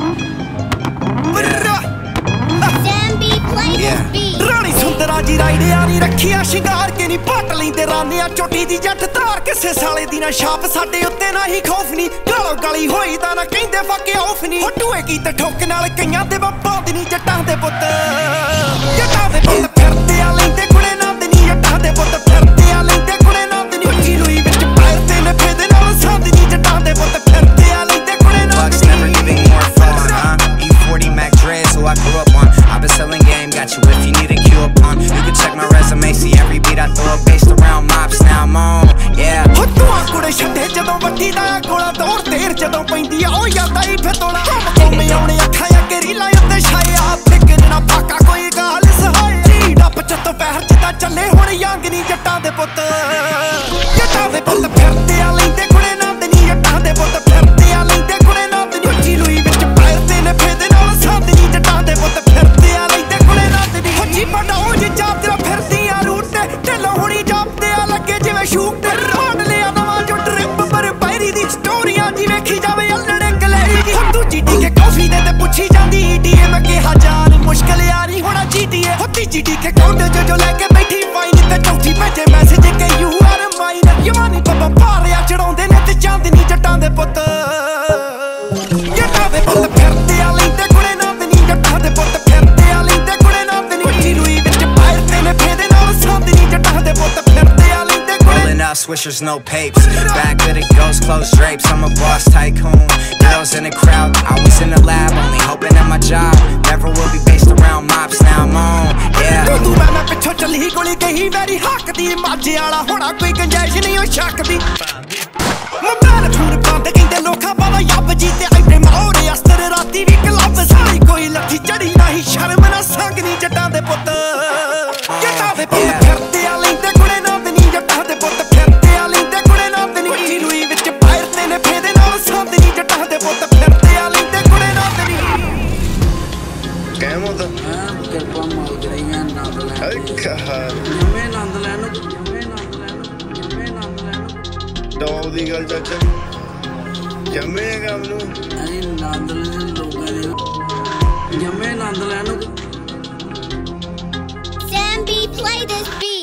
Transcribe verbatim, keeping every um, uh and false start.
रानी सुंदरा जी राइडिया नी रखिया शिंगार के नी पट लेंदे राने आ चोटी दी जट तार किसे साले दी ना छाप साडे उत्ते ना ही खौफ नी गालो गली होई दा ना कहंदे फके ऑफ नी हटूए कीते ठोक नाल कईयां दे बापां दी नी जट्टां दे पुੱਤ जट्टां दे पुੱਤ फिरदे आ लेंदे कुड़े नांद नी जट्टां दे पुੱਤ फिरदे आ लेंदे कुड़े नांद नी ਉੱਚੀ ਲੂਈ ਵਿੱਚ ਪੈਰ ਤੇ ਨੇ ਫੇਦੇ ਨਾਲ ਸੰਦ ਨੀ ਜੱਟਾਂ ਦੇ ਪੁੱਤ ਫਿਰਦੇ ਆ ਲੈਂਦੇ ਕੁੜੇ ਨਾਂਦ ਨੀ never giving more fun huh E forty Mac Dre's who I grew up on I've been selling game got you if you need a cue upon you can check my resume see every beat I throw up based around mops now I'm on yeah ਹੱਟੂਆਂ ਕੁੜੇ ਛੱਡੇ ਜਦੋਂ ਵੱਡੀ ਦਾ ਕੋਲਾ ਦੌੜ ਤੇਰ ਜਦੋਂ ਪੈਂਦੀ ਆ ਉਹ ਜਾਂਦਾ ਹੀ ਫਿਰ ਤੋਲਾ ਕੋਮੇ ਆਉਣੇ ਅੱਖਾਂ ਅੱਗੇ ਰੀਲਾਂ ਉੱਤੇ ਛਾਇਆ ਫਿਕਰ ਨਾ ਫਾਕਾ ਕੋਈ ਗਾਲ ਸਹਾਇਆ ਜੀ ਡੱਪ ਚੱਤੋਂ ਪੈਰ ਜਿੱਦਾਂ ਚੱਲੇ ਹੁਣ ਯੰਗ ਨੀ ਜੱਟਾਂ ਦੇ ਪੁੱਤ ਜੱਟਾਂ ਦੇ ਪੁੱਤ ਫਿਰਦੇ ਆ ਲੈਂਦੇ ਕੁੜੇ ਨਾਂਦ ਨੀ ਜੱਟਾਂ ਦੇ ਪੁੱਤ ਫਿਰਦੇ ਆ ਲੈਂਦੇ ਕੁੜੇ ਨਾਂਦ ਨੀ ਉੱਚੀ ਲੂਈ ਵਿੱਚ ਪੈਰ ਤੇ ਨੇ ਫੇਦੇ ਨਾਲ ਸੰਦ ਨੀ ਜੱਟਾਂ ਦੇ ਪੁੱਤ ਫਿਰਦੇ ਆ ਲੈਂਦੇ ਕੁੜੇ ਨਾਂਦ ਨੀ ਉੱਚੀ ਵੱਡਾ ਹੋ ਜੀ ਚਾਪ ਤੇਰਾ ਫਿਰਦੀ ਆ ਰੂਟ ਤੇ ਢਿੱਲੋਂ ਹੁਣੀ ਜਾਪਦੇ ਆ ਲੱਗੇ ਜਿਵੇਂ ਸ਼ੂਕ ਤੇ ਰੋਡ ਲਿਆ ਨਵਾਂ ਜੋ ਟ੍ਰਿਪ ਪਰ ਪੈਰੀ ਦੀ ਸਟੋਰੀਆਂ ਜੀ ਵੇਖੀ ਜਾਵੇ ਅਲੜੇ ਗਲੇਰੀ ਦੀ ਹੁਣ ਦੂਜੀ ਟੀ ਕੇ ਕਾਫੀ ਦੇ ਤੇ ਪੁੱਛੀ ਜਾਂਦੀ ਡੀਏ ਮੈਂ ਕਿਹਾ ਜਾਨ ਮੁਸ਼ਕਲ ਯਾਰੀ ਹੋਣਾ GTA ਹੁੱਤੀ G T K counter ਜੋ ਜੋ ਲੈ ਕੇ ਬੈਠੀ ਫਾਈਨ ਤੇ ਚੌਥੀ ਭੇਜੇ ਮੈਸੇਜ ਕਿ ਯੂ ਆਰ ਮਾਈਨ ਯਵਾਨੀ ਬੱਬਾ ਭਾਰਿਆ ਚੜਾਉਂਦੇ ਨੇ ਤੇ ਚਾਂਦਨੀ ਜੱਟਾਂ ਦੇ ਪੁੱਤ ਜੱਟਾਂ ਦੇ ਪੁੱਤ ਫਿਰਦੇ ਆ ਲੈਂਦੇ ਕੁੜੇ ਨਾਂਦ ਨੀ ਜੱਟਾਂ ਦੇ ਪੁੱਤ ਫਿਰਦੇ ਆ ਲੈਂਦੇ ਕੁੜੇ ਨਾਂਦ ਨੀ ਉੱਚੀ ਲੂਈ ਵਿੱਚ ਪੈਰ ਤੇ ਨੇ ਫੇਦੇ ਨਾਲ ਸੰਦ ਨੀ ਜੱਟਾਂ ਦੇ ਪੁੱਤ ਫਿਰਦੇ ਆ ਲੈਂਦੇ ਕੁੜੇ rolling up swishers no papes back with it goes closed drapes I'm a boss tycoon girls in the crowd always in the lab only hoping at my job never will be based around mops now I'm on yeah ਤੂੰ ਮੈਂ ਪਿੱਛੋਂ ਚੱਲੀ ਗੋਲੀ ਗਈ very ਹੱਕ ਦੀ ਮਾਝੇ ਵਾਲਾ ਹੋਣਾ ਕੋਈ ਗੰਜਾਇਸ਼ ਨਹੀਂ ਉਹ ਸ਼ੱਕਦੀ ਮੋਬਾਈਲ ਫੋਨ ਬੰਦ ਕਹਿੰਦੇ ਲੋਕਾਂ ਬਾਵਾ ਯੱਬ ਜੀ ਤੇ ਐਡੇ ਮਾਹੌਰੇ ਅਸਤਰ ਰਾਤੀ ਵੀ ਕਲੱਬ ਸਾਰੀ ਕੋਈ ਲੱਠੀ ਚੜੀ ਨਹੀਂ ਸ਼ਰਮ ਨਾ ਸੰਗ ਨੀ ਜੱਟਾਂ ਦੇ ਪੁੱਤ ਜੱਟਾਂ ਦੇ ਪੁੱਤ ਫਿਰਦੇ ਆ ਲੈਂਦੇ ਕੁੜੇ ਨਾਂਦ ਨੀ ਜੱਟਾਂ ਦੇ ਪੁੱਤ ਫਿਰਦੇ ਆ ਲੈਂਦੇ ਕੁੜੇ ਨਾਂਦ ਨੀ ਉੱਚੀ ਲੂਈ ਵਿੱਚ ਪੈਰ ਤੇ ਨੇ ਫੇਦੇ ਨਾਲ ਸੰਦ ਨੀ ਜੱਟਾਂ ਦੇ ਪੁੱਤ ਫਿਰਦੇ ਆ ਲੈਂਦੇ ਕੁੜੇ ਨਾਂਦ ਨੀ ਕਹਿਮ ਹੁੰਦਾ ਹਾਂ ਕਿਰਪਾ ਮਾਲਕ ਰਹੀਆਂ ਨੰਦ ਲੈ ਅੱਖਾ ਜਮੇ ਨੰਦ ਲੈਣ ਨੂੰ ਜਮੇ ਨੰਦ ਲੈਣ ਨੂੰ ਜਮੇ ਨੰਦ ਲੈਣ ਨੂੰ ਟੌਪ ਦੀ ਗੱਲ ਚਾਚਾ ਜੰਮੇ ਕੰਮ ਨੂੰ ਅਸੀਂ ਨੰਦ ਲੈਣ ਲੋਕਾਂ ਦੇ ਜਮੇ ਨੰਦ ਲੈਣ ਨੂੰ Sam B, play this beat.